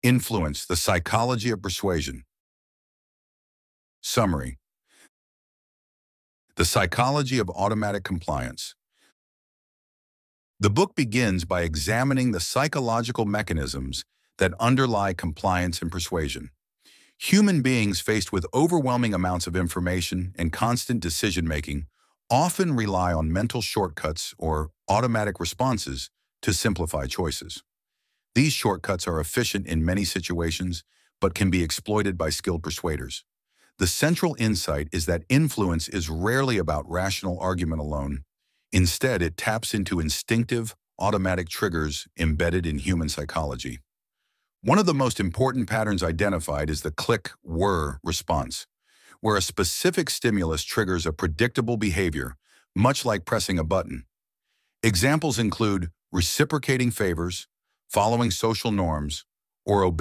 Influence, the psychology of persuasion. Summary: the psychology of automatic compliance. The book begins by examining the psychological mechanisms that underlie compliance and persuasion. Human beings faced with overwhelming amounts of information and constant decision-making often rely on mental shortcuts or automatic responses to simplify choices. These shortcuts are efficient in many situations, but can be exploited by skilled persuaders. The central insight is that influence is rarely about rational argument alone. Instead, it taps into instinctive, automatic triggers embedded in human psychology. One of the most important patterns identified is the click-whir response, where a specific stimulus triggers a predictable behavior, much like pressing a button. Examples include reciprocating favors, following social norms, or